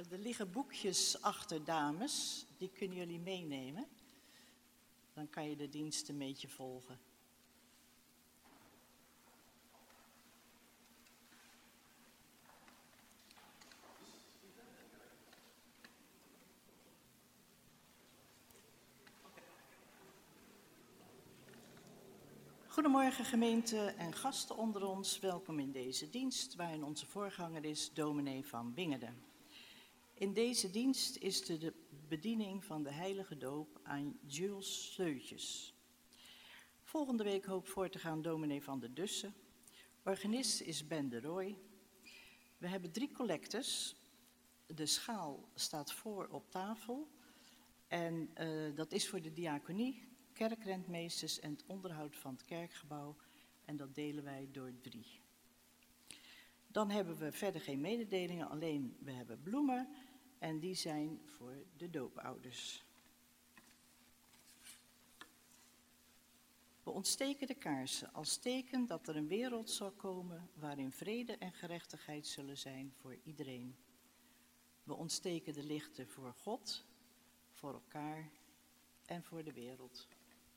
Er liggen boekjes achter, dames. Die kunnen jullie meenemen. Dan kan je de dienst een beetje volgen. Goedemorgen gemeente en gasten onder ons. Welkom in deze dienst waarin onze voorganger is dominee van Wingerden. In deze dienst is de bediening van de heilige doop aan Jules Sleutjes. Volgende week hoopt voor te gaan dominee van der Dussen. Organist is Ben de Rooij. We hebben 3 collectes. De schaal staat voor op tafel. En dat is voor de diaconie, kerkrentmeesters en het onderhoud van het kerkgebouw. En dat delen wij door 3. Dan hebben we verder geen mededelingen, alleen we hebben bloemen. En die zijn voor de doopouders. We ontsteken de kaarsen als teken dat er een wereld zal komen waarin vrede en gerechtigheid zullen zijn voor iedereen. We ontsteken de lichten voor God, voor elkaar en voor de wereld.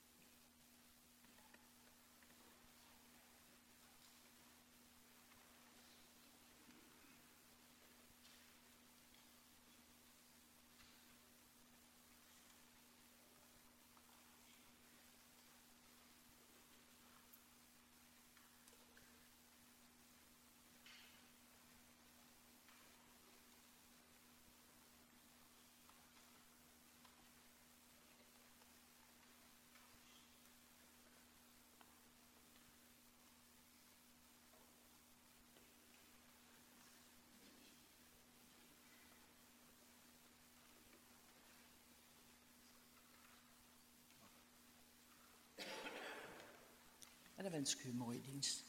En dan wens ik u een mooie dienst.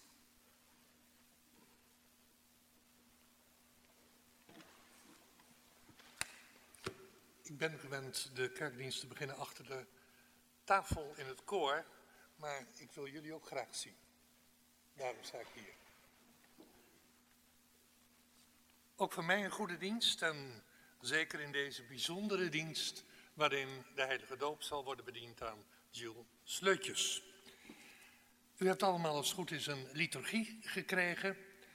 Ik ben gewend de kerkdienst te beginnen achter de tafel in het koor, maar ik wil jullie ook graag zien. Daarom sta ik hier. Ook voor mij een goede dienst en zeker in deze bijzondere dienst waarin de heilige doop zal worden bediend aan Jules Sleutjes. U hebt allemaal als het goed is een liturgie gekregen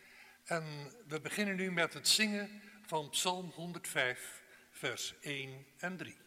en we beginnen nu met het zingen van Psalm 105, vers 1 en 3.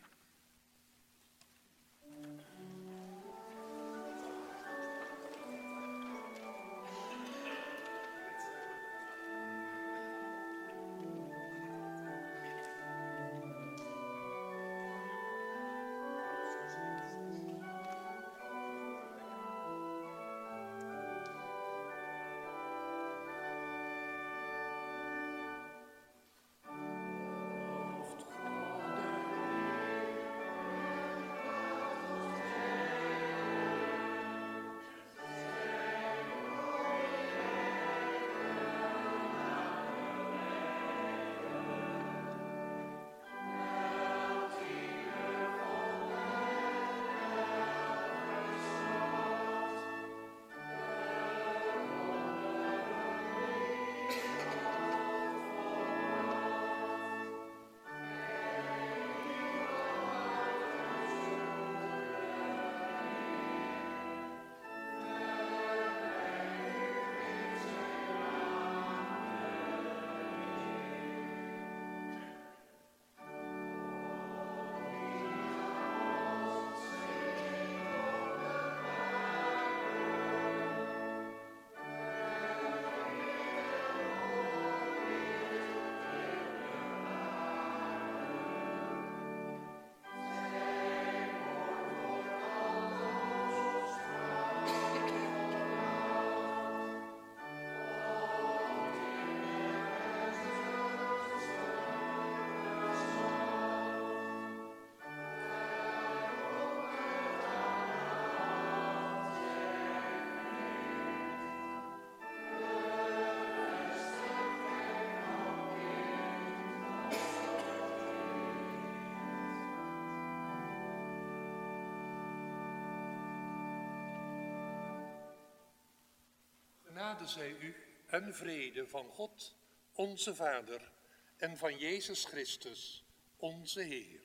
Genade zij u en vrede van God, onze Vader, en van Jezus Christus, onze Heer.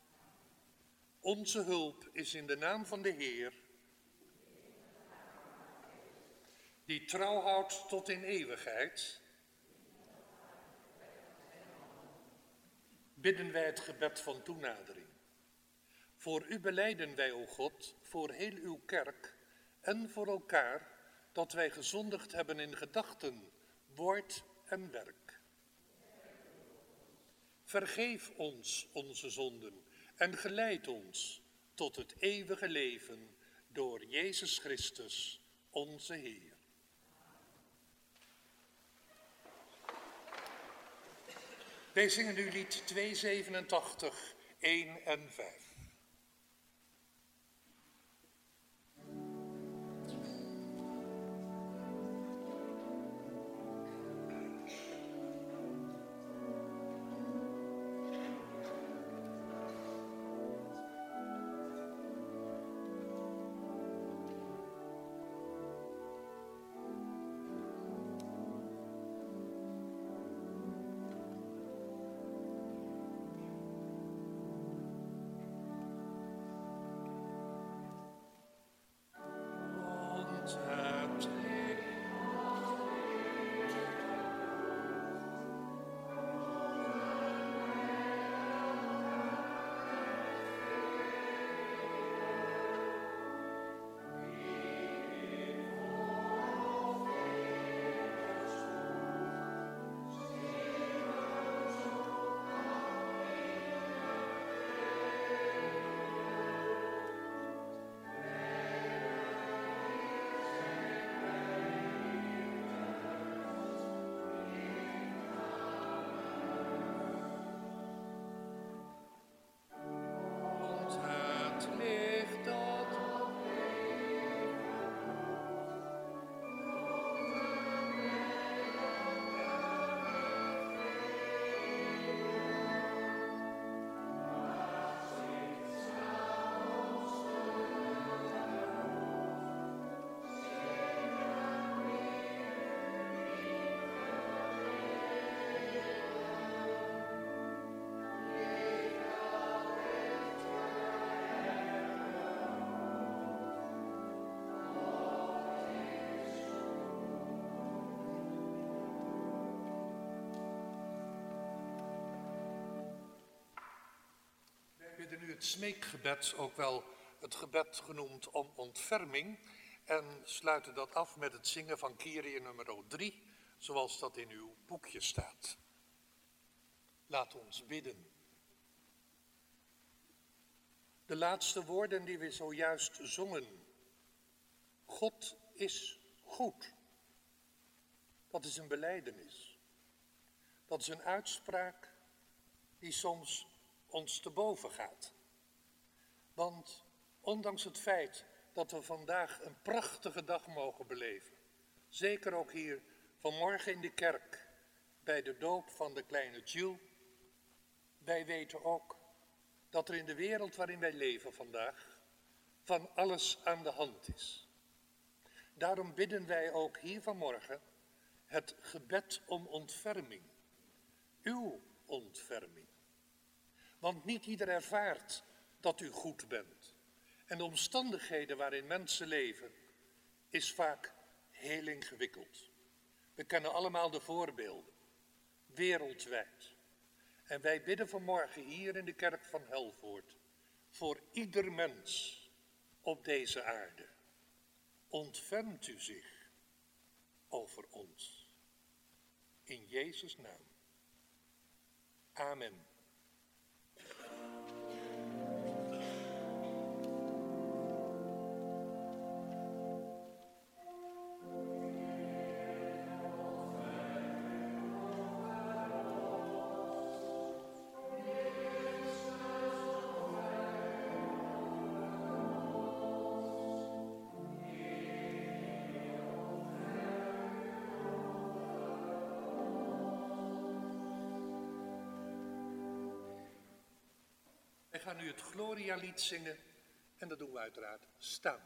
Onze hulp is in de naam van de Heer, die trouw houdt tot in eeuwigheid. Bidden wij het gebed van toenadering. Voor u belijden wij, o God, voor heel uw kerk en voor elkaar, dat wij gezondigd hebben in gedachten, woord en werk. Vergeef ons onze zonden en geleid ons tot het eeuwige leven door Jezus Christus, onze Heer. Wij zingen nu lied 287, 1 en 5. Nu het smeekgebed, ook wel het gebed genoemd om ontferming, en sluiten dat af met het zingen van Kyrie nummer 3, zoals dat in uw boekje staat. Laat ons bidden. De laatste woorden die we zojuist zongen. God is goed. Dat is een belijdenis. Dat is een uitspraak die soms ons te boven gaat. Want ondanks het feit dat we vandaag een prachtige dag mogen beleven, zeker ook hier vanmorgen in de kerk bij de doop van de kleine Jules, wij weten ook dat er in de wereld waarin wij leven vandaag van alles aan de hand is. Daarom bidden wij ook hier vanmorgen het gebed om ontferming, uw ontferming. Want niet ieder ervaart dat u goed bent. En de omstandigheden waarin mensen leven is vaak heel ingewikkeld. We kennen allemaal de voorbeelden, wereldwijd. En wij bidden vanmorgen hier in de kerk van Helvoort voor ieder mens op deze aarde. Ontfermt u zich over ons. In Jezus' naam. Amen. Wij gaan nu het Gloria-lied zingen en dat doen we uiteraard staan.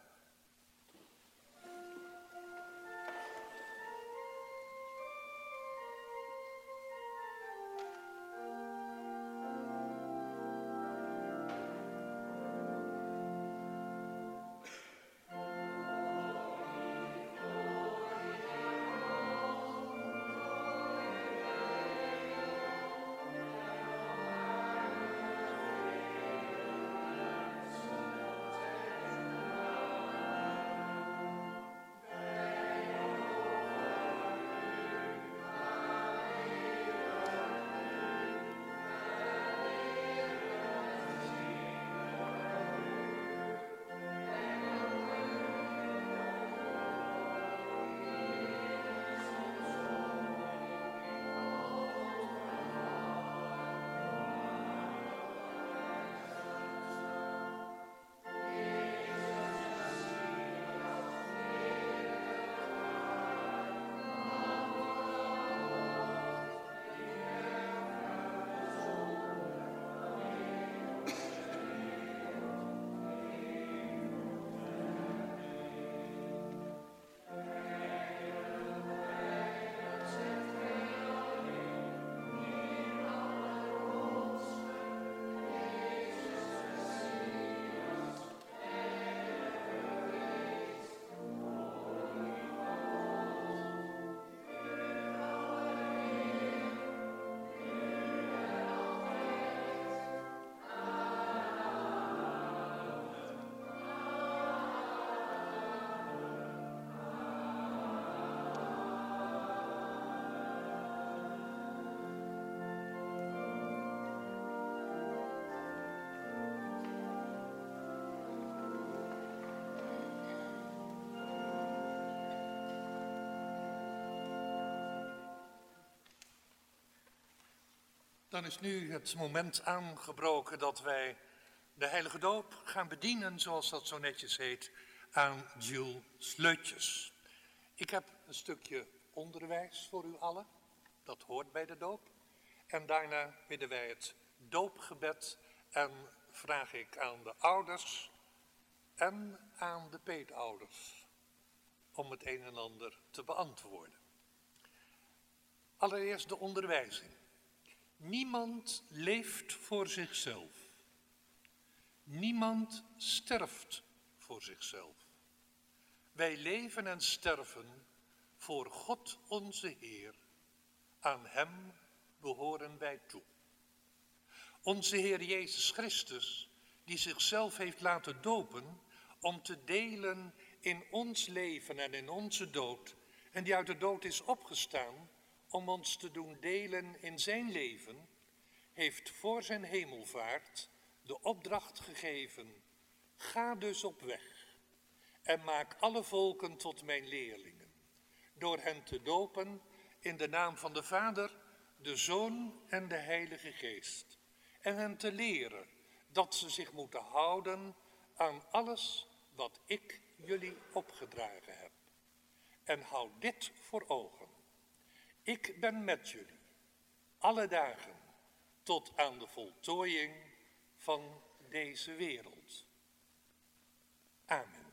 Dan is nu het moment aangebroken dat wij de heilige doop gaan bedienen, zoals dat zo netjes heet, aan Jules Sleutjes. Ik heb een stukje onderwijs voor u allen, dat hoort bij de doop. En daarna bidden wij het doopgebed en vraag ik aan de ouders en aan de peetouders om het een en ander te beantwoorden. Allereerst de onderwijzing. Niemand leeft voor zichzelf. Niemand sterft voor zichzelf. Wij leven en sterven voor God onze Heer. Aan Hem behoren wij toe. Onze Heer Jezus Christus, die zichzelf heeft laten dopen om te delen in ons leven en in onze dood, en die uit de dood is opgestaan om ons te doen delen in zijn leven, heeft voor zijn hemelvaart de opdracht gegeven: ga dus op weg en maak alle volken tot mijn leerlingen, door hen te dopen in de naam van de Vader, de Zoon en de Heilige Geest, en hen te leren dat ze zich moeten houden aan alles wat ik jullie opgedragen heb. En houd dit voor ogen: ik ben met jullie alle dagen tot aan de voltooiing van deze wereld. Amen.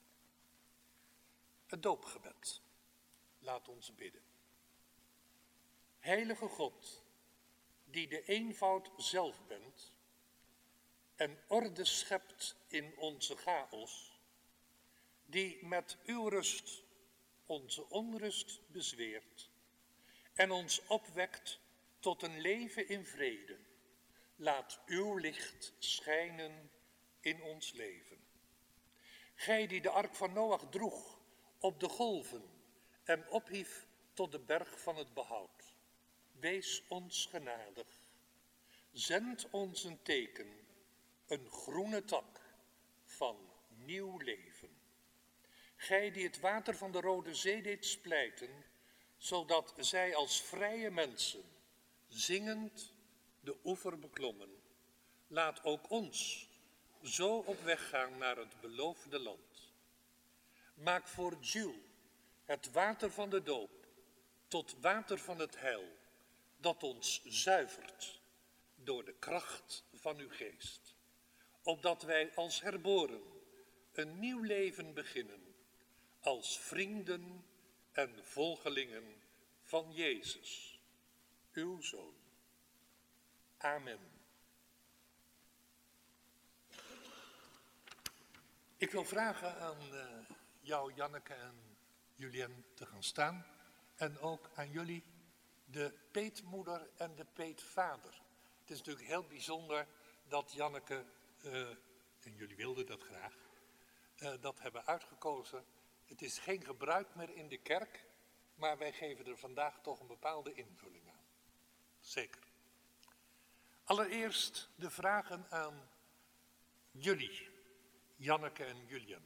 Het doopgebed. Laat ons bidden. Heilige God, die de eenvoud zelf bent en orde schept in onze chaos, die met uw rust onze onrust bezweert en ons opwekt tot een leven in vrede, laat uw licht schijnen in ons leven. Gij die de ark van Noach droeg op de golven en ophief tot de berg van het behoud, wees ons genadig. Zend ons een teken, een groene tak van nieuw leven. Gij die het water van de Rode Zee deed splijten, zodat zij als vrije mensen zingend de oever beklommen, laat ook ons zo op weg gaan naar het beloofde land. Maak voor Jules het water van de doop tot water van het heil, dat ons zuivert door de kracht van uw geest, opdat wij als herboren een nieuw leven beginnen, als vrienden en volgelingen van Jezus, uw Zoon. Amen. Ik wil vragen aan jou, Janneke en Julien, te gaan staan. En ook aan jullie, de peetmoeder en de peetvader. Het is natuurlijk heel bijzonder dat Janneke, en jullie wilden dat graag, dat hebben uitgekozen. Het is geen gebruik meer in de kerk, maar wij geven er vandaag toch een bepaalde invulling aan. Zeker. Allereerst de vragen aan jullie, Janneke en Julien.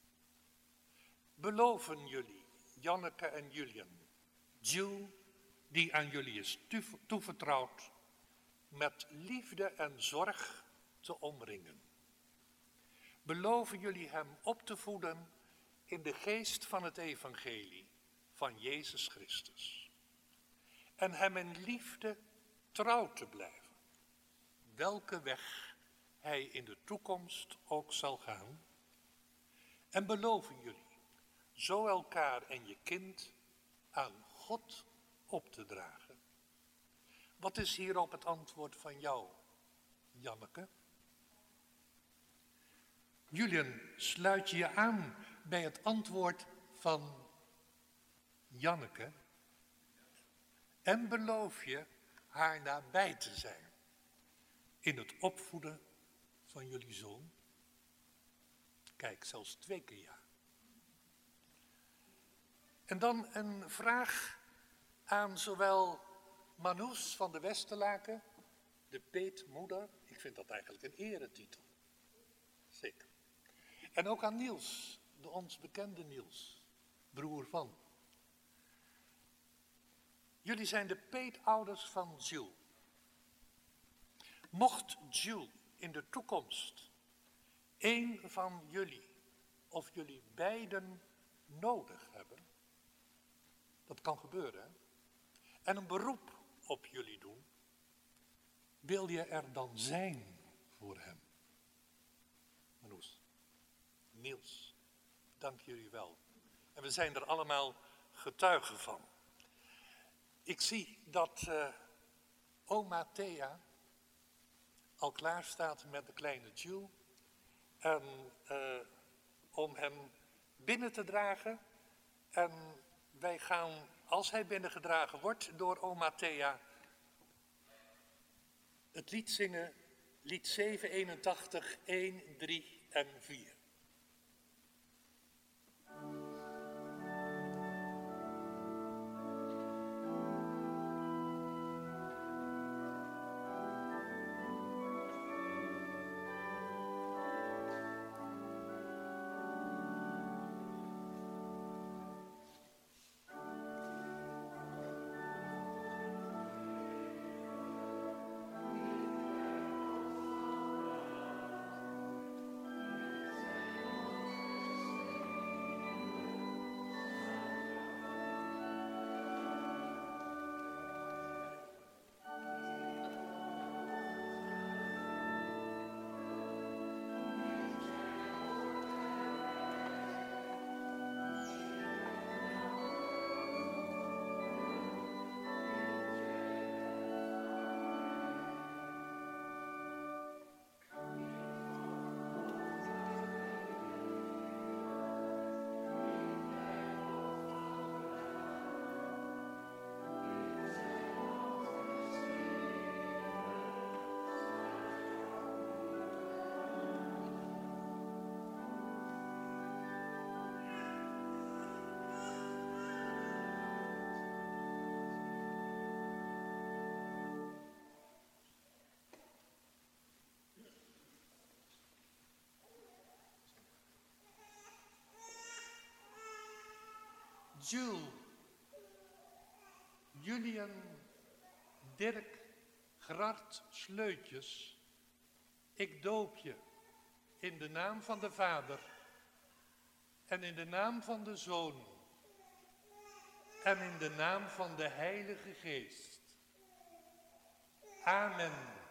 Beloven jullie, Janneke en Julien, Jules, die aan jullie is toevertrouwd, met liefde en zorg te omringen? Beloven jullie hem op te voeden in de geest van het evangelie van Jezus Christus? En hem in liefde trouw te blijven, welke weg hij in de toekomst ook zal gaan? En beloven jullie zo elkaar en je kind aan God op te dragen? Wat is hierop het antwoord van jou, Janneke? Julien, sluit je je aan bij het antwoord van Janneke? En beloof je haar nabij te zijn in het opvoeden van jullie zoon? Kijk, zelfs 2 keer ja. En dan een vraag aan zowel Manous van de Westerlaken, de peetmoeder. Ik vind dat eigenlijk een eretitel. Zeker. En ook aan Niels, de ons bekende Niels, broer van. Jullie zijn de peetouders van Jules. Mocht Jules in de toekomst één van jullie of jullie beiden nodig hebben, dat kan gebeuren, hè? En een beroep op jullie doen, wil je er dan zijn voor hem? Marloes, Niels, dank jullie wel. En we zijn er allemaal getuigen van. Ik zie dat oma Thea al klaar staat met de kleine Jules. En om hem binnen te dragen. En wij gaan, als hij binnengedragen wordt door oma Thea, het lied zingen, lied 781, 1, 3 en 4. Jules, Julian, Dirk, Gerard Sleutjes, ik doop je in de naam van de Vader en in de naam van de Zoon en in de naam van de Heilige Geest. Amen.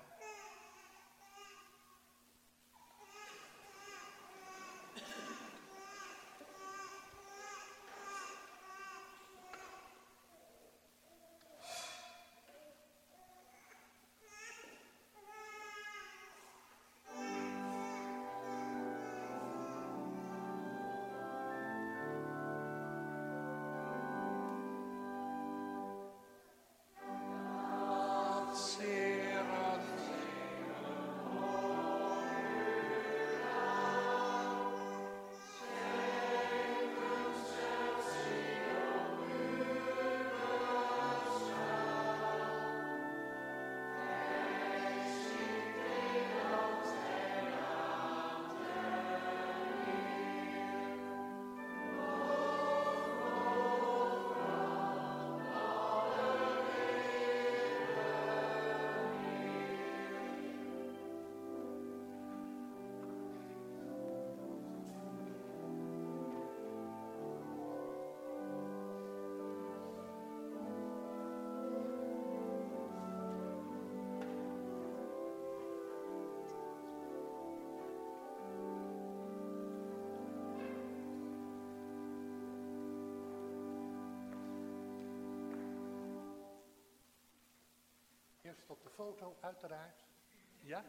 Eerst op de foto, uiteraard. Ja?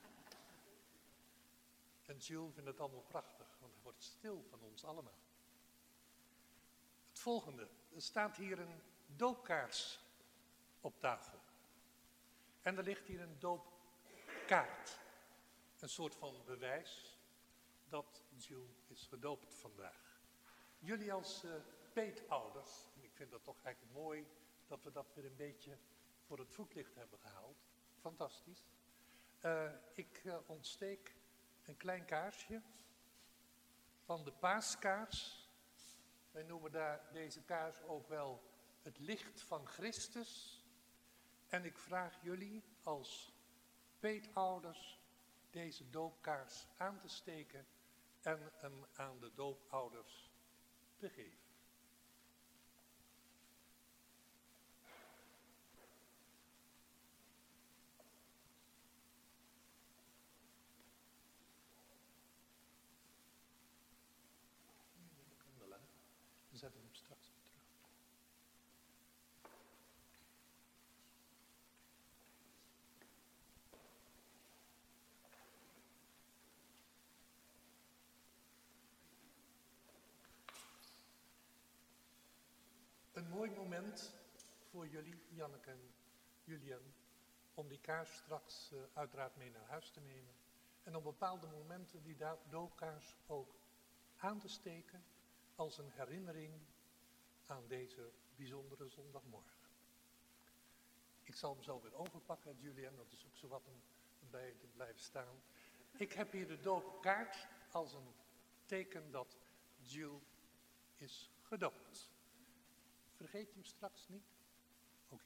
En Jules vindt het allemaal prachtig, want hij wordt stil van ons allemaal. Het volgende, er staat hier een doopkaars op tafel. En er ligt hier een doopkaart. Een soort van bewijs dat Jules is gedoopt vandaag. Jullie als peetouders, en ik vind dat toch eigenlijk mooi dat we dat weer een beetje voor het voetlicht hebben gehaald. Fantastisch. Ik ontsteek een klein kaarsje van de paaskaars. Wij noemen deze kaars ook wel het licht van Christus. En ik vraag jullie als peetouders deze doopkaars aan te steken en hem aan de doopouders te geven. We zetten hem straks weer terug. Een mooi moment voor jullie, Janneke en Julian, om die kaars straks uiteraard mee naar huis te nemen. En op bepaalde momenten die doopkaars ook aan te steken als een herinnering aan deze bijzondere zondagmorgen. Ik zal hem zo weer overpakken, Julian, dat is ook zo wat om bij te blijven staan. Ik heb hier de doopkaart als een teken dat Jules is gedoopt. Vergeet je hem straks niet? Oké.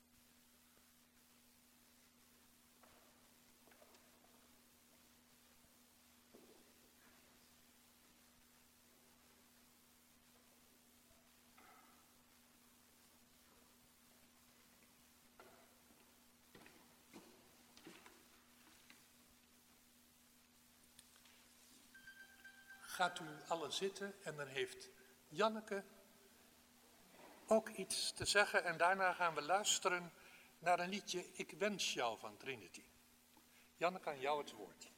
Gaat u allen zitten en dan heeft Janneke ook iets te zeggen en daarna gaan we luisteren naar een liedje Ik wens jou van Trinity. Janneke, aan jou het woord.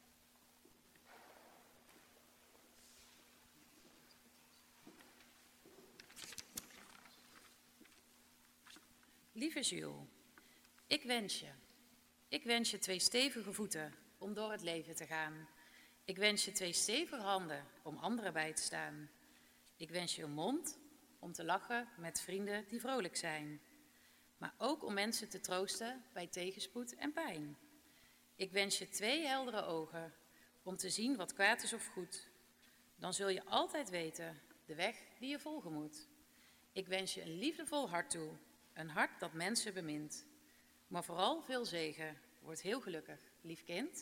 Lieve Jules, ik wens je 2 stevige voeten om door het leven te gaan. Ik wens je 2 stevige handen om anderen bij te staan. Ik wens je een mond om te lachen met vrienden die vrolijk zijn. Maar ook om mensen te troosten bij tegenspoed en pijn. Ik wens je 2 heldere ogen om te zien wat kwaad is of goed. Dan zul je altijd weten de weg die je volgen moet. Ik wens je een liefdevol hart toe, een hart dat mensen bemint. Maar vooral veel zegen, word heel gelukkig, lief kind.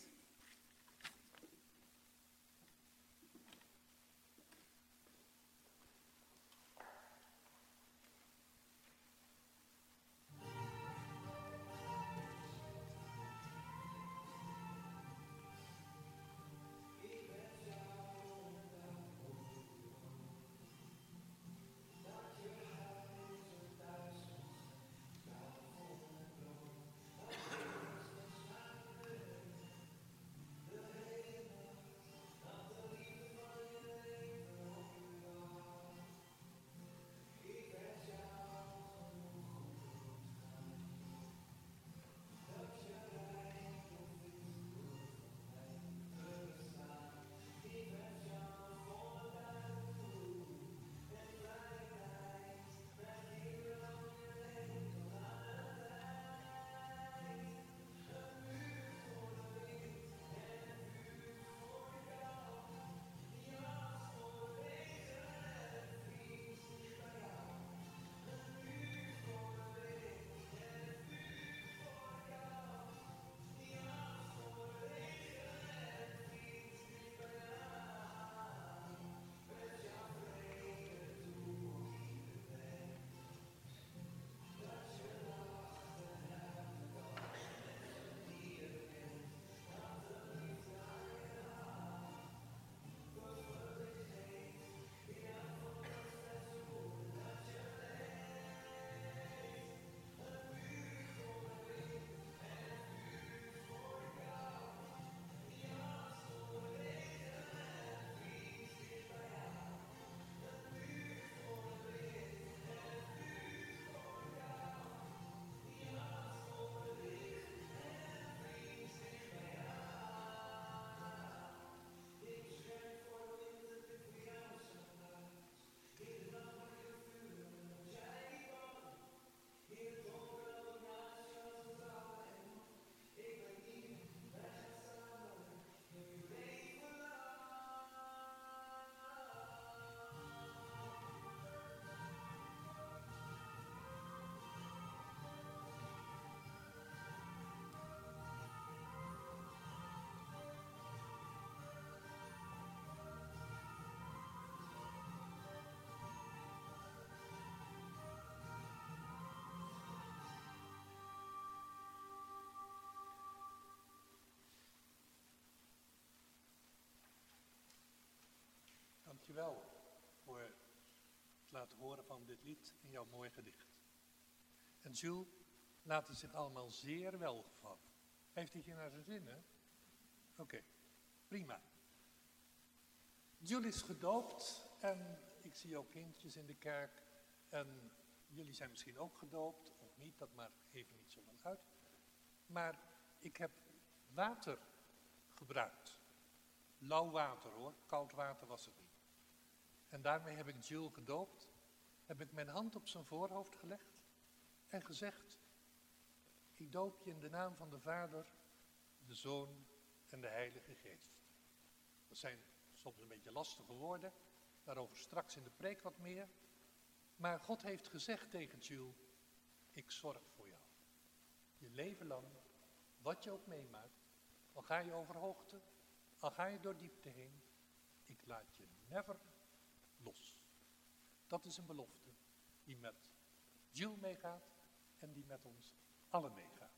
Dankjewel voor het laten horen van dit lied in jouw mooi gedicht. En Jules laat het zich allemaal zeer welgevallen. Heeft hij hier naar zijn zin, hè? Oké, prima. Jules is gedoopt en ik zie ook kindjes in de kerk. En jullie zijn misschien ook gedoopt, of niet, dat maakt even niet zo van uit. Maar ik heb water gebruikt. Lauw water hoor, koud water was het niet. En daarmee heb ik Jules gedoopt, heb ik mijn hand op zijn voorhoofd gelegd en gezegd: ik doop je in de naam van de Vader, de Zoon en de Heilige Geest. Dat zijn soms een beetje lastige woorden, daarover straks in de preek wat meer. Maar God heeft gezegd tegen Jules: ik zorg voor jou. Je leven lang, wat je ook meemaakt, al ga je over hoogte, al ga je door diepte heen, ik laat je never los. Dat is een belofte die met Jules meegaat en die met ons allen meegaat.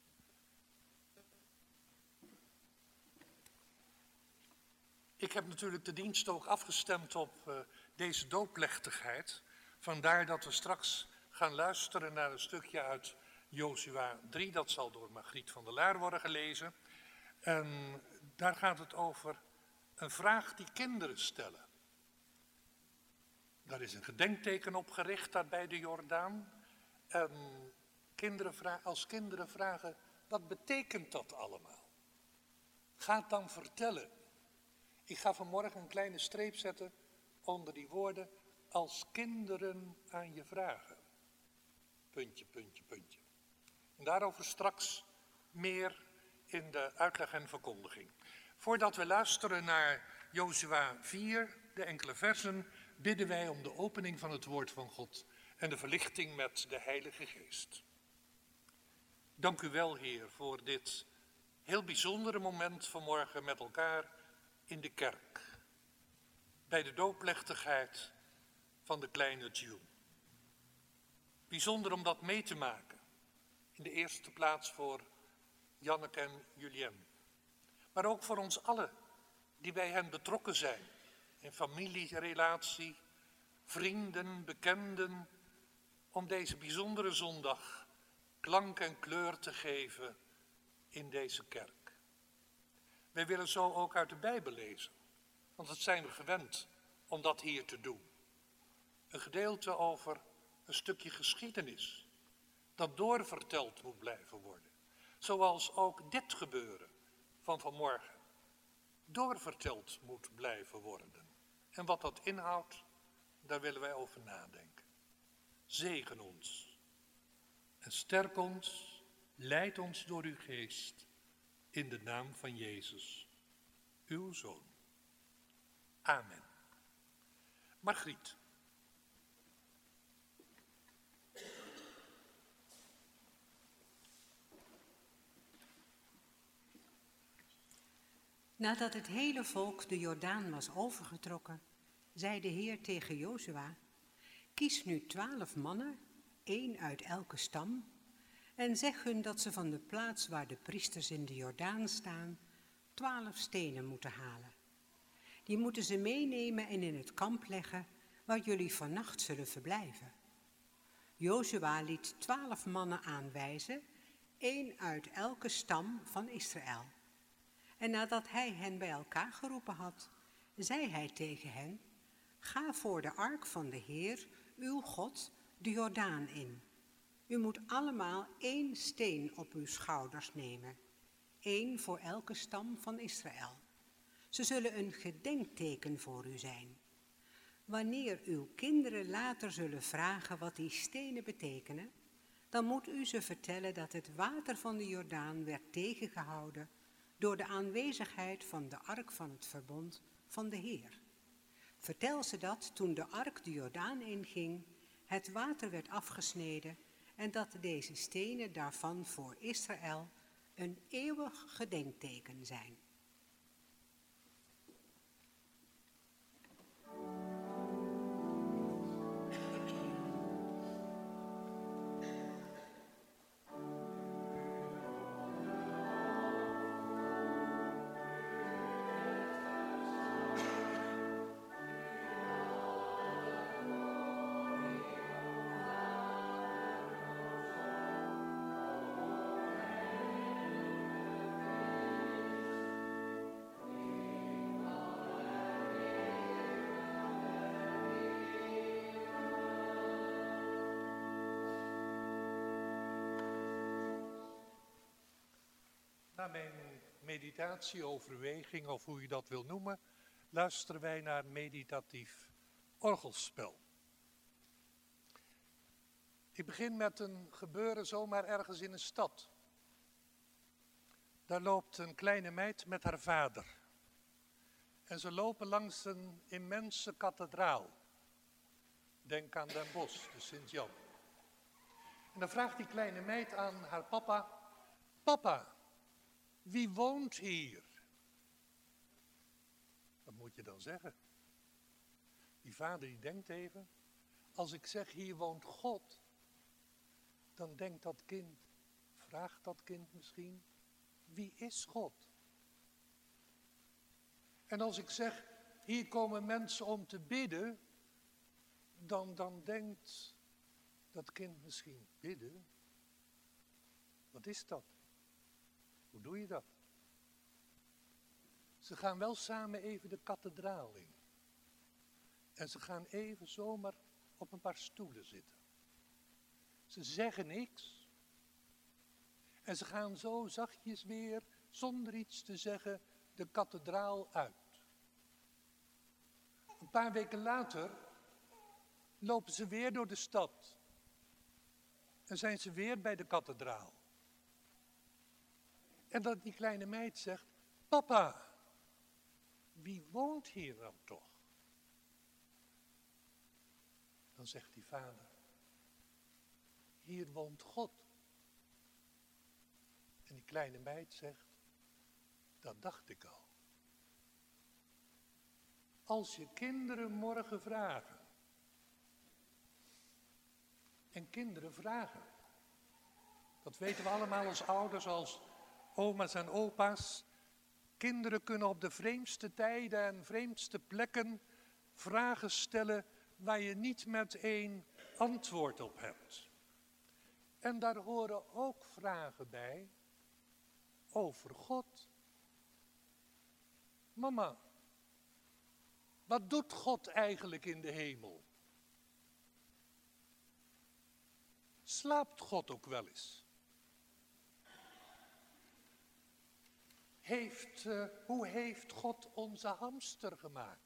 Ik heb natuurlijk de dienst ook afgestemd op deze doopplechtigheid. Vandaar dat we straks gaan luisteren naar een stukje uit Jozua 3. Dat zal door Margriet van der Laar worden gelezen. En daar gaat het over een vraag die kinderen stellen. Daar is een gedenkteken op gericht daar bij de Jordaan. En als kinderen vragen, wat betekent dat allemaal? Ga het dan vertellen. Ik ga vanmorgen een kleine streep zetten onder die woorden, als kinderen aan je vragen. Puntje, puntje, puntje. En daarover straks meer in de uitleg en verkondiging. Voordat we luisteren naar Jozua 4, de enkele versen, bidden wij om de opening van het woord van God en de verlichting met de Heilige Geest. Dank u wel, Heer, voor dit heel bijzondere moment vanmorgen met elkaar in de kerk. Bij de doopplechtigheid van de kleine Jules. Bijzonder om dat mee te maken. In de eerste plaats voor Janneke en Julien. Maar ook voor ons allen die bij hen betrokken zijn. In familierelatie, vrienden, bekenden. Om deze bijzondere zondag klank en kleur te geven in deze kerk. Wij willen zo ook uit de Bijbel lezen. Want dat zijn we gewend om dat hier te doen. Een gedeelte over een stukje geschiedenis dat doorverteld moet blijven worden. Zoals ook dit gebeuren van vanmorgen doorverteld moet blijven worden. En wat dat inhoudt, daar willen wij over nadenken. Zegen ons en sterk ons, leid ons door uw geest in de naam van Jezus, uw Zoon. Amen. Margriet. Nadat het hele volk de Jordaan was overgetrokken, zei de Heer tegen Jozua: kies nu 12 mannen, 1 uit elke stam, en zeg hun dat ze van de plaats waar de priesters in de Jordaan staan 12 stenen moeten halen. Die moeten ze meenemen en in het kamp leggen waar jullie vannacht zullen verblijven. Jozua liet 12 mannen aanwijzen, 1 uit elke stam van Israël. En nadat hij hen bij elkaar geroepen had, zei hij tegen hen: ga voor de ark van de Heer, uw God, de Jordaan in. U moet allemaal 1 steen op uw schouders nemen, 1 voor elke stam van Israël. Ze zullen een gedenkteken voor u zijn. Wanneer uw kinderen later zullen vragen wat die stenen betekenen, dan moet u ze vertellen dat het water van de Jordaan werd tegengehouden door de aanwezigheid van de ark van het verbond van de Heer. Vertel ze dat toen de ark de Jordaan inging, het water werd afgesneden en dat deze stenen daarvan voor Israël een eeuwig gedenkteken zijn. Na mijn meditatieoverweging, of hoe je dat wil noemen, luisteren wij naar meditatief orgelspel. Ik begin met een gebeuren zomaar ergens in een stad. Daar loopt een kleine meid met haar vader. En ze lopen langs een immense kathedraal. Denk aan Den Bosch, de Sint-Jan. En dan vraagt die kleine meid aan haar papa: Papa, wie woont hier? Wat moet je dan zeggen? Die vader die denkt even: als ik zeg hier woont God, dan denkt dat kind, vraagt dat kind misschien: wie is God? En als ik zeg, hier komen mensen om te bidden, dan denkt dat kind misschien: bidden? Wat is dat? Hoe doe je dat? Ze gaan wel samen even de kathedraal in. En ze gaan even zomaar op een paar stoelen zitten. Ze zeggen niks. En ze gaan zo zachtjes weer, zonder iets te zeggen, de kathedraal uit. Een paar weken later lopen ze weer door de stad. En zijn ze weer bij de kathedraal. En dat die kleine meid zegt: Papa, wie woont hier dan toch? Dan zegt die vader: hier woont God. En die kleine meid zegt: dat dacht ik al. Als je kinderen morgen vragen. En kinderen vragen. Dat weten we allemaal als ouders, als oma's en opa's. Kinderen kunnen op de vreemdste tijden en vreemdste plekken vragen stellen waar je niet met één antwoord op hebt. En daar horen ook vragen bij over God. Mama, wat doet God eigenlijk in de hemel? Slaapt God ook wel eens? Hoe heeft God onze hamster gemaakt?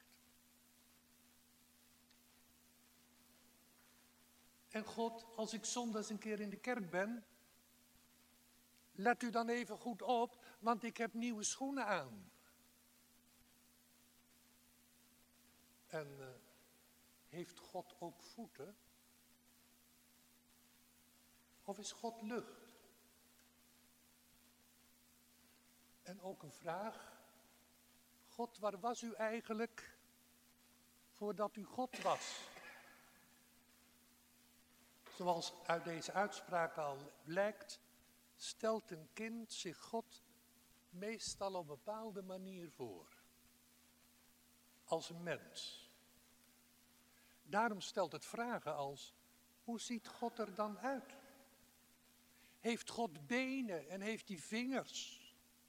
En God, als ik zondags een keer in de kerk ben, let u dan even goed op, want ik heb nieuwe schoenen aan. En heeft God ook voeten? Of is God lucht? En ook een vraag: God, waar was u eigenlijk voordat u God was? Zoals uit deze uitspraak al blijkt, stelt een kind zich God meestal op een bepaalde manier voor. Als een mens. Daarom stelt het vragen als: hoe ziet God er dan uit? Heeft God benen en heeft hij vingers?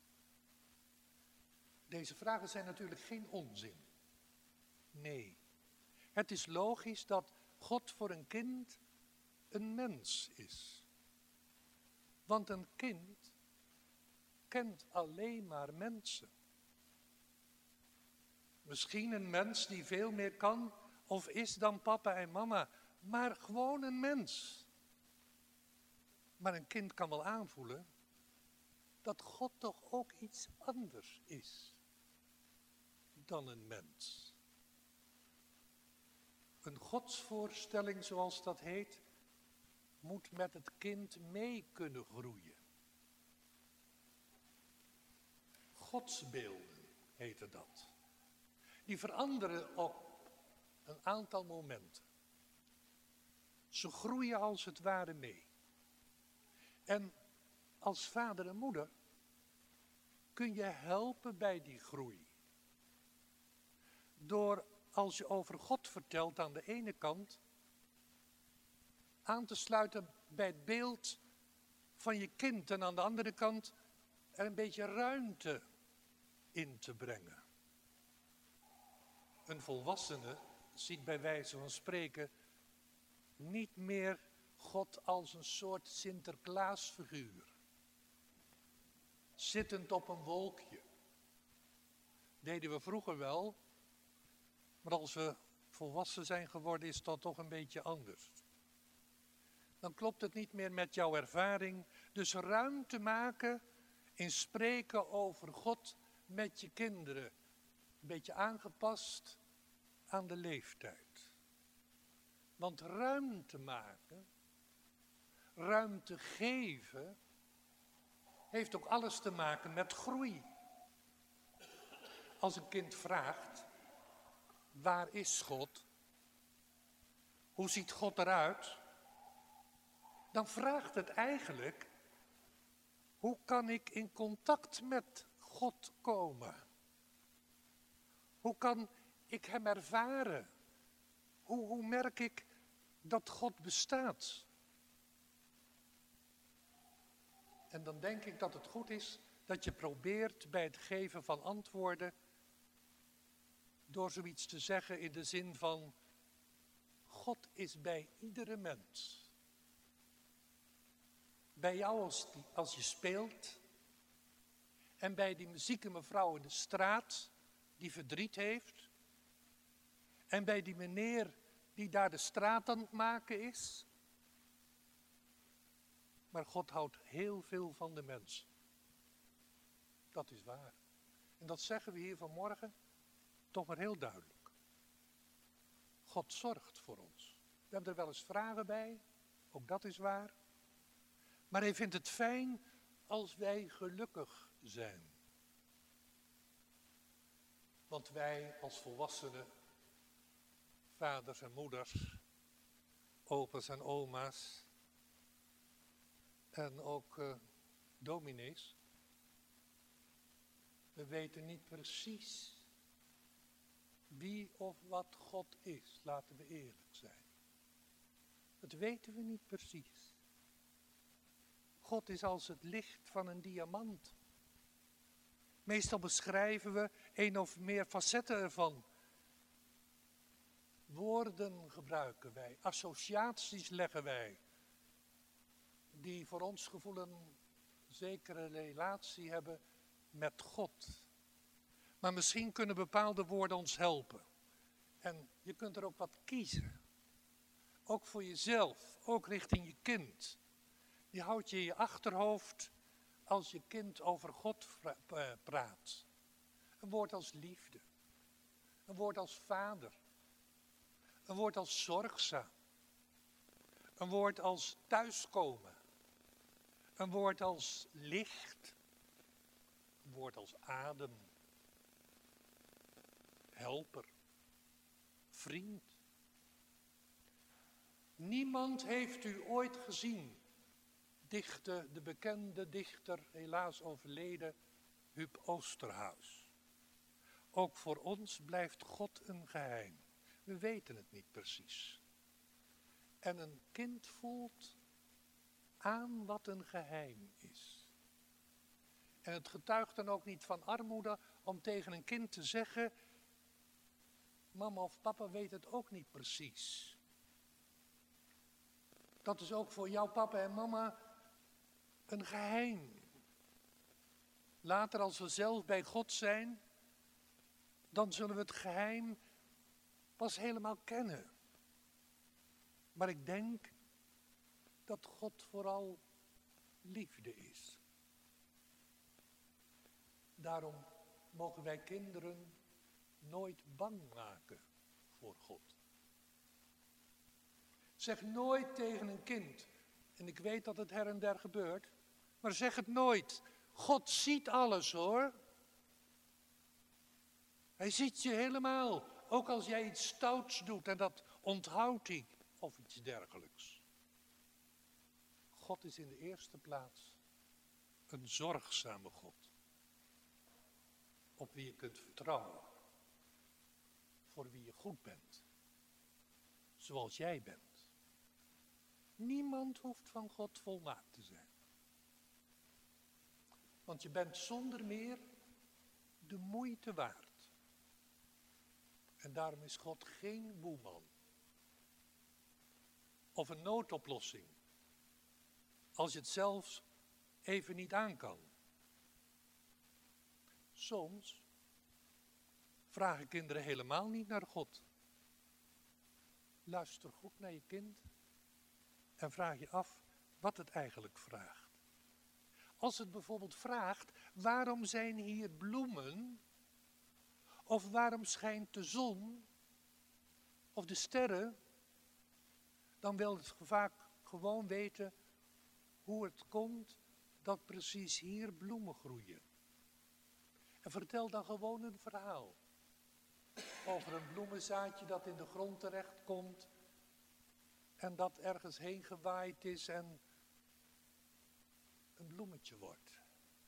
Deze vragen zijn natuurlijk geen onzin. Nee, het is logisch dat God voor een kind een mens is. Want een kind kent alleen maar mensen. Misschien een mens die veel meer kan of is dan papa en mama, maar gewoon een mens. Maar een kind kan wel aanvoelen dat God toch ook iets anders is dan een mens. Een godsvoorstelling, zoals dat heet, moet met het kind mee kunnen groeien. Godsbeelden heette dat. Die veranderen op een aantal momenten. Ze groeien als het ware mee. En als vader en moeder kun je helpen bij die groei. Door, als je over God vertelt aan de ene kant, aan te sluiten bij het beeld van je kind en aan de andere kant er een beetje ruimte in te brengen. Een volwassene ziet bij wijze van spreken niet meer God als een soort Sinterklaasfiguur. zittend op een wolkje. Deden we vroeger wel, maar als we volwassen zijn geworden is dat toch een beetje anders. Dan klopt het niet meer met jouw ervaring. Dus ruimte maken in spreken over God met je kinderen. Een beetje aangepast aan de leeftijd. Want ruimte maken, ruimte geven, heeft ook alles te maken met groei. Als een kind vraagt, waar is God? Hoe ziet God eruit? Dan vraagt het eigenlijk, hoe kan ik in contact met God komen? Hoe kan ik hem ervaren? Hoe merk ik dat God bestaat? En dan denk ik dat het goed is dat je probeert bij het geven van antwoorden door zoiets te zeggen in de zin van, God is bij iedere mens. Bij jou als je speelt en bij die muzieke mevrouw in de straat die verdriet heeft en bij die meneer die daar de straat aan het maken is. Maar God houdt heel veel van de mens. Dat is waar. En dat zeggen we hier vanmorgen toch maar heel duidelijk. God zorgt voor ons. We hebben er wel eens vragen bij, ook dat is waar. Maar hij vindt het fijn als wij gelukkig zijn. Want wij als volwassenen, vaders en moeders, opa's en oma's en ook dominees, we weten niet precies wie of wat God is, laten we eerlijk zijn. Dat weten we niet precies. God is als het licht van een diamant. Meestal beschrijven we één of meer facetten ervan. Woorden gebruiken wij, associaties leggen wij, die voor ons gevoel een zekere relatie hebben met God. Maar misschien kunnen bepaalde woorden ons helpen. En je kunt er ook wat kiezen. Ook voor jezelf, ook richting je kind. Die houd je in je achterhoofd als je kind over God praat. Een woord als liefde. Een woord als vader. Een woord als zorgzaam. Een woord als thuiskomen. Een woord als licht. Een woord als adem. Helper. Vriend. Niemand heeft u ooit gezien, dichtte de bekende dichter, helaas overleden, Huub Oosterhuis. Ook voor ons blijft God een geheim. We weten het niet precies. En een kind voelt aan wat een geheim is. En het getuigt dan ook niet van armoede om tegen een kind te zeggen, mama of papa weet het ook niet precies. Dat is ook voor jouw papa en mama een geheim. Later als we zelf bij God zijn, dan zullen we het geheim pas helemaal kennen. Maar ik denk dat God vooral liefde is. Daarom mogen wij kinderen nooit bang maken voor God. Zeg nooit tegen een kind, en ik weet dat het her en der gebeurt, maar zeg het nooit. God ziet alles hoor. Hij ziet je helemaal, ook als jij iets stouts doet en dat onthoudt hij of iets dergelijks. God is in de eerste plaats een zorgzame God, op wie je kunt vertrouwen, voor wie je goed bent, zoals jij bent. Niemand hoeft van God volmaakt te zijn. Want je bent zonder meer de moeite waard. En daarom is God geen boeman. Of een noodoplossing. Als je het zelfs even niet aan kan. Soms vragen kinderen helemaal niet naar God. Luister goed naar je kind en vraag je af wat het eigenlijk vraagt. Als het bijvoorbeeld vraagt, waarom zijn hier bloemen? Of waarom schijnt de zon? Of de sterren? Dan wil het vaak gewoon weten hoe het komt dat precies hier bloemen groeien. En vertel dan gewoon een verhaal. Over een bloemenzaadje dat in de grond terechtkomt. En dat ergens heen gewaaid is en een bloemetje wordt.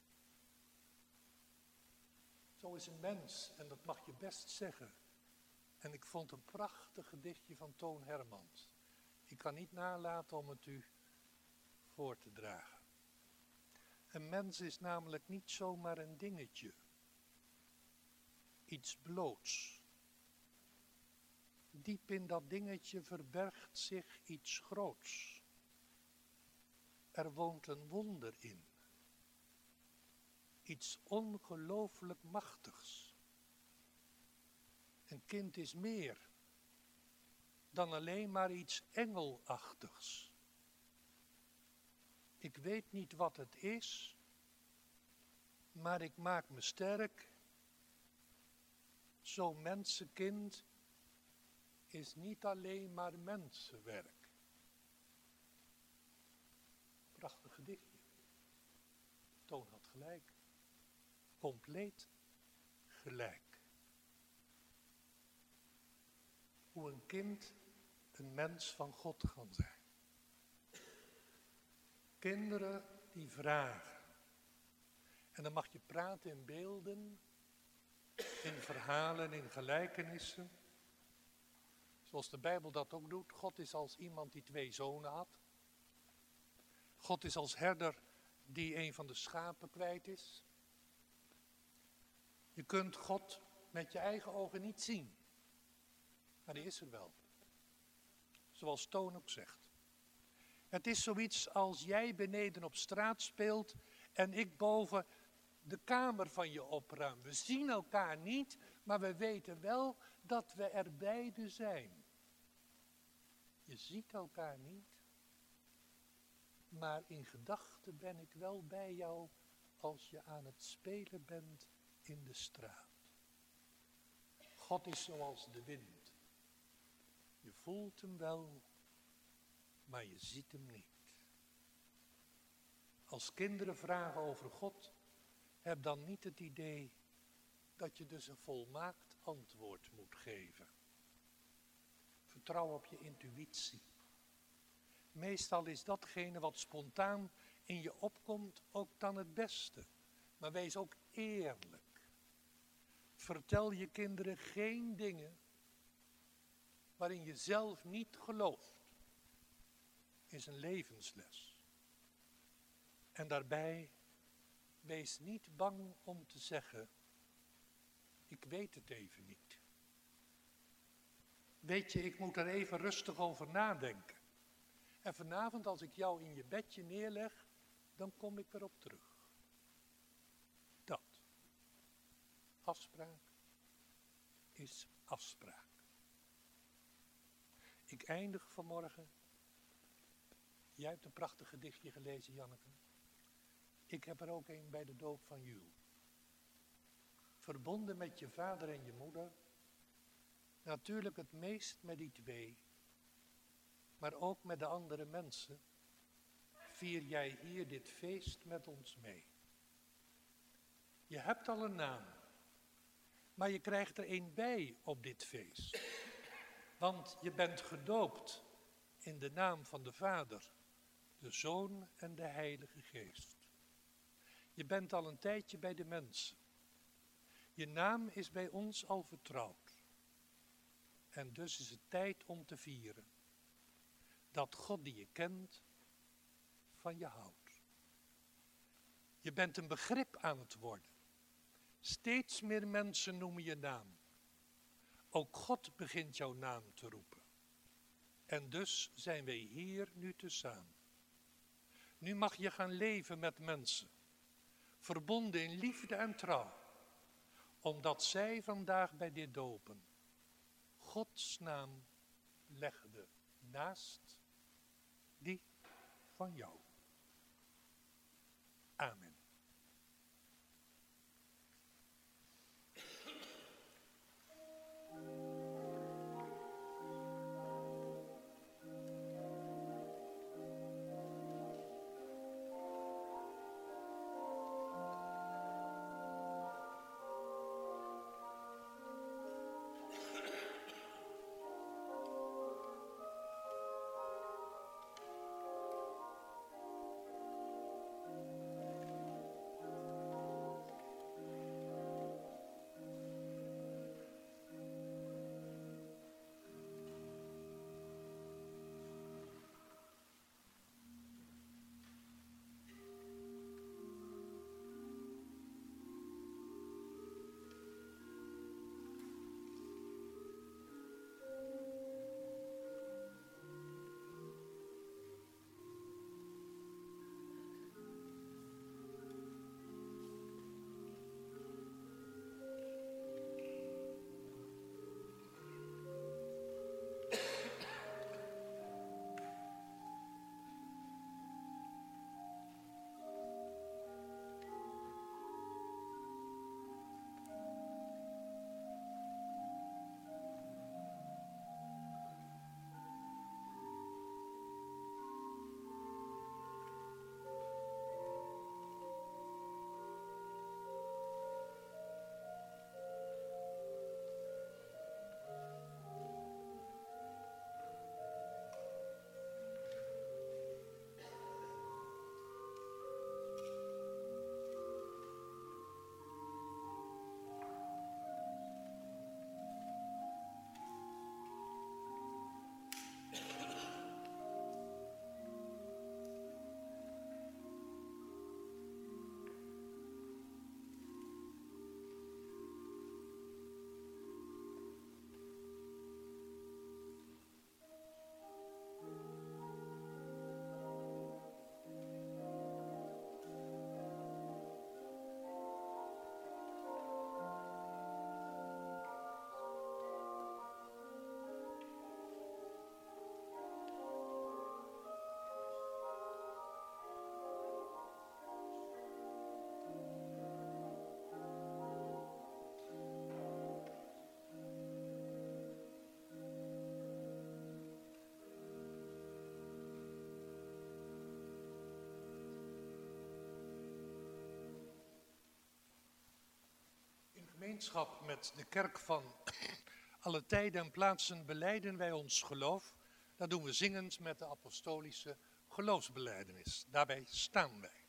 Zo is een mens, en dat mag je best zeggen. En ik vond een prachtig gedichtje van Toon Hermans. Ik kan niet nalaten om het u voor te dragen. Een mens is namelijk niet zomaar een dingetje. Iets bloots. Diep in dat dingetje verbergt zich iets groots. Er woont een wonder in. Iets ongelooflijk machtigs. Een kind is meer dan alleen maar iets engelachtigs. Ik weet niet wat het is, maar ik maak me sterk. Zo'n mensenkind is niet alleen maar mensenwerk. Prachtig gedichtje. Toon had gelijk. Compleet gelijk. Hoe een kind een mens van God kan zijn. Kinderen die vragen. En dan mag je praten in beelden, in verhalen, in gelijkenissen. Zoals de Bijbel dat ook doet. God is als iemand die 2 zonen had. God is als herder die een van de schapen kwijt is. Je kunt God met je eigen ogen niet zien. Maar die is er wel. Zoals Toon ook zegt. Het is zoiets als jij beneden op straat speelt en ik boven de kamer van je opruim. We zien elkaar niet, maar we weten wel dat we er beide zijn. Je ziet elkaar niet, maar in gedachten ben ik wel bij jou als je aan het spelen bent in de straat. God is zoals de wind. Je voelt hem wel, maar je ziet hem niet. Als kinderen vragen over God, heb dan niet het idee dat je dus een volmaakt antwoord moet geven. Vertrouw op je intuïtie. Meestal is datgene wat spontaan in je opkomt ook dan het beste. Maar wees ook eerlijk. Vertel je kinderen geen dingen waarin je zelf niet gelooft. Is een levensles. En daarbij, wees niet bang om te zeggen, ik weet het even niet. Weet je, ik moet er even rustig over nadenken. En vanavond als ik jou in je bedje neerleg, dan kom ik erop terug. Dat. Afspraak is afspraak. Ik eindig vanmorgen. Jij hebt een prachtig gedichtje gelezen, Janneke. Ik heb er ook een bij de doop van Jules. Verbonden met je vader en je moeder. Natuurlijk het meest met die 2. Maar ook met de andere mensen. Vier jij hier dit feest met ons mee. Je hebt al een naam. Maar je krijgt er een bij op dit feest. Want je bent gedoopt in de naam van de Vader, de Zoon en de Heilige Geest. Je bent al een tijdje bij de mensen. Je naam is bij ons al vertrouwd. En dus is het tijd om te vieren dat God die je kent, van je houdt. Je bent een begrip aan het worden. Steeds meer mensen noemen je naam. Ook God begint jouw naam te roepen. En dus zijn wij hier nu tezamen. Nu mag je gaan leven met mensen. Verbonden in liefde en trouw. omdat zij vandaag bij dit dopen Gods naam legde naast die van jou. Amen. Gemeenschap met de kerk van alle tijden en plaatsen belijden wij ons geloof. Dat doen we zingend met de apostolische geloofsbelijdenis. Daarbij staan wij.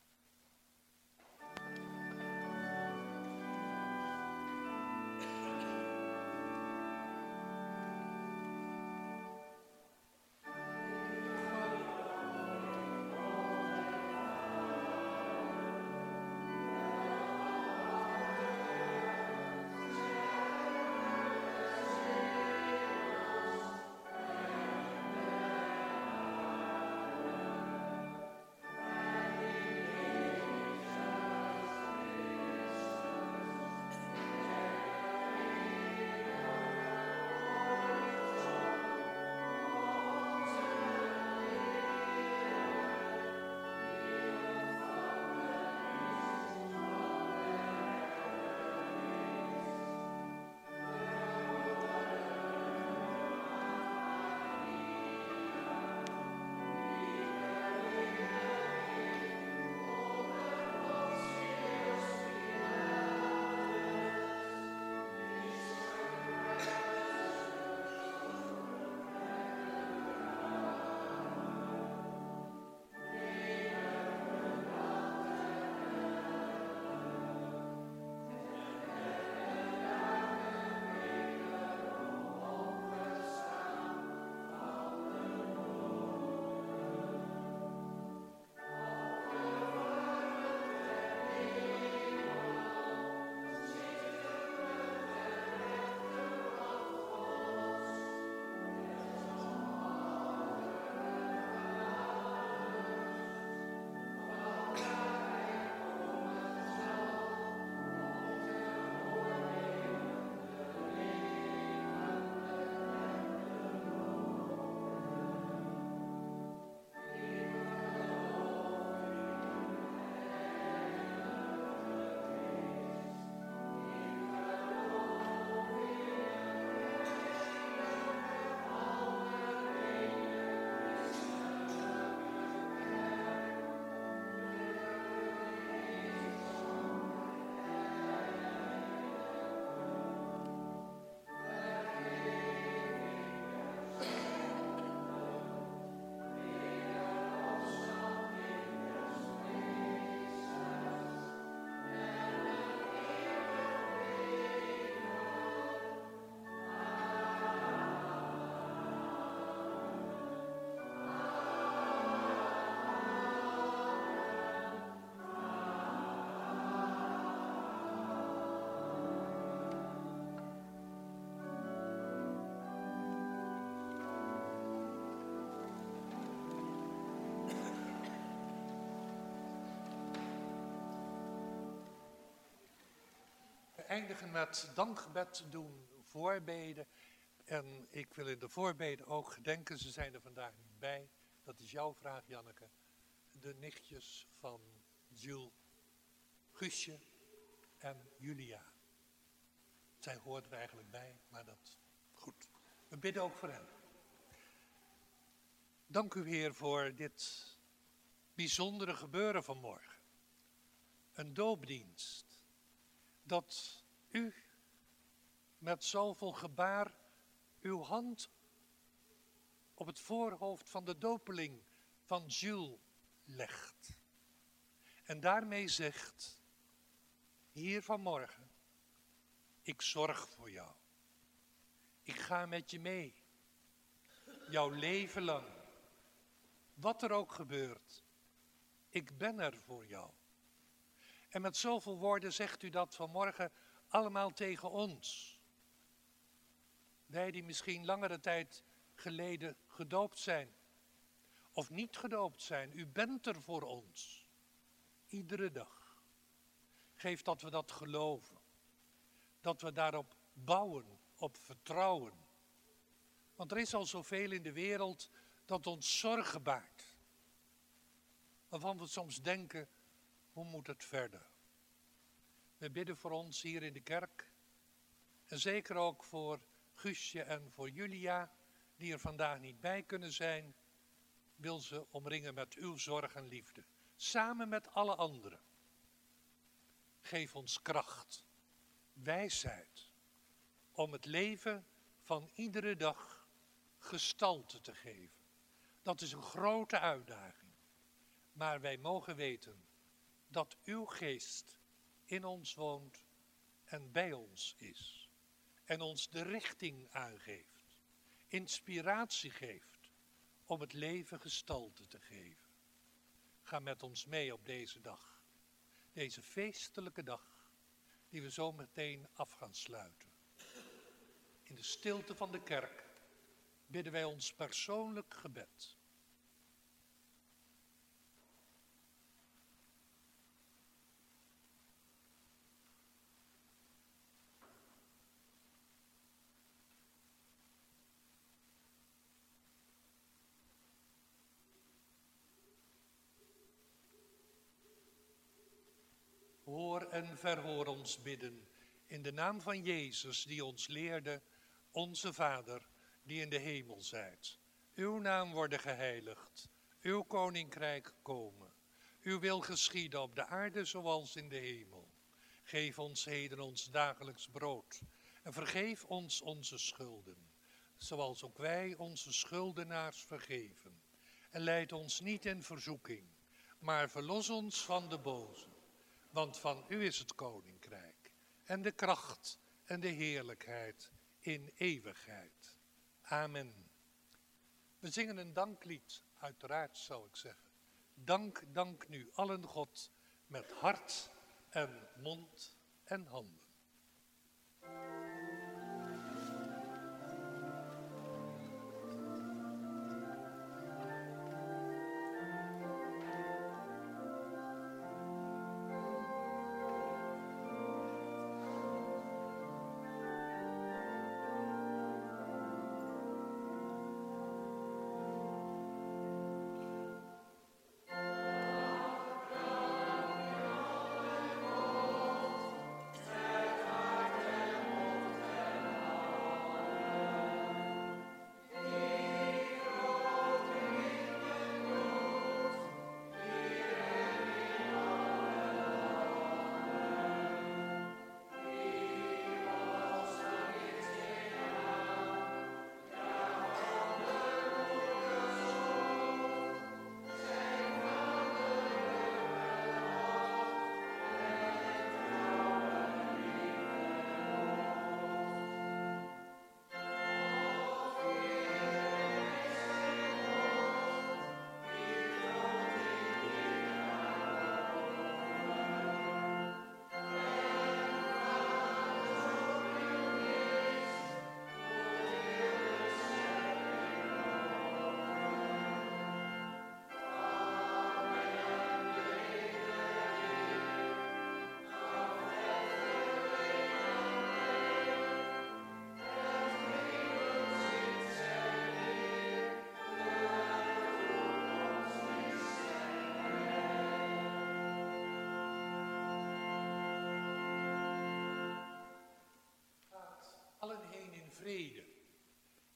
eindigen met dankgebed doen, voorbeden. En ik wil in de voorbeden ook gedenken, ze zijn er vandaag niet bij. Dat is jouw vraag, Janneke. De nichtjes van Jules, Guusje en Julia. Zij hoort er eigenlijk bij, maar dat goed. We bidden ook voor hen. Dank u, Heer, voor dit bijzondere gebeuren vanmorgen. Een doopdienst. Dat u met zoveel gebaar uw hand op het voorhoofd van de dopeling van Jules legt. En daarmee zegt, hier vanmorgen, ik zorg voor jou. Ik ga met je mee. Jouw leven lang. Wat er ook gebeurt. Ik ben er voor jou. En met zoveel woorden zegt u dat vanmorgen allemaal tegen ons. Wij die misschien langere tijd geleden gedoopt zijn. Of niet gedoopt zijn. U bent er voor ons. Iedere dag. Geef dat we dat geloven. Dat we daarop bouwen, op vertrouwen. Want er is al zoveel in de wereld dat ons zorgen baart. Waarvan we soms denken, hoe moet het verder? We bidden voor ons hier in de kerk. En zeker ook voor Guusje en voor Julia, die er vandaag niet bij kunnen zijn. Wil ze omringen met uw zorg en liefde. Samen met alle anderen. Geef ons kracht, wijsheid, om het leven van iedere dag gestalte te geven. Dat is een grote uitdaging. Maar wij mogen weten dat uw geest in ons woont en bij ons is. En ons de richting aangeeft, inspiratie geeft om het leven gestalte te geven. Ga met ons mee op deze dag. Deze feestelijke dag die we zo meteen af gaan sluiten. In de stilte van de kerk bidden wij ons persoonlijk gebed. Hoor en verhoor ons bidden in de naam van Jezus die ons leerde, onze Vader die in de hemel zijt. Uw naam worden geheiligd, uw koninkrijk komen. Uw wil geschieden op de aarde zoals in de hemel. Geef ons heden ons dagelijks brood en vergeef ons onze schulden, zoals ook wij onze schuldenaars vergeven. En leid ons niet in verzoeking, maar verlos ons van de boze. Want van u is het koninkrijk en de kracht en de heerlijkheid in eeuwigheid. Amen. We zingen een danklied, uiteraard zou ik zeggen. Dank, dank nu allen God met hart en mond en handen.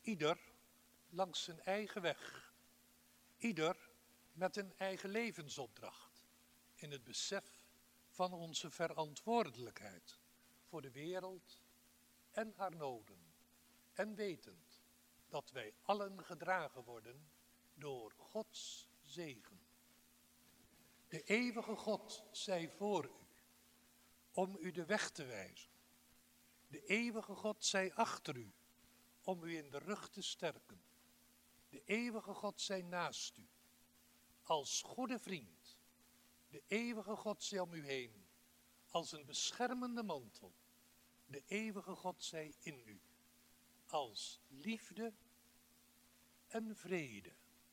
Ieder langs zijn eigen weg. Ieder met een eigen levensopdracht. In het besef van onze verantwoordelijkheid voor de wereld en haar noden. En wetend dat wij allen gedragen worden door Gods zegen. De eeuwige God zij voor u, om u de weg te wijzen. De eeuwige God zij achter u, om u in de rug te sterken. De eeuwige God zij naast u, als goede vriend. De eeuwige God zij om u heen, als een beschermende mantel. De eeuwige God zij in u, als liefde en vrede.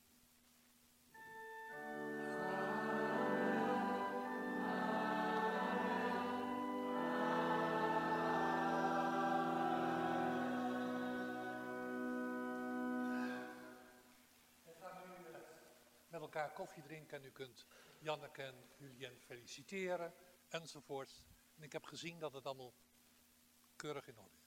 Met elkaar koffie drinken en u kunt Janneke en Julien feliciteren enzovoort. En ik heb gezien dat het allemaal keurig in orde is.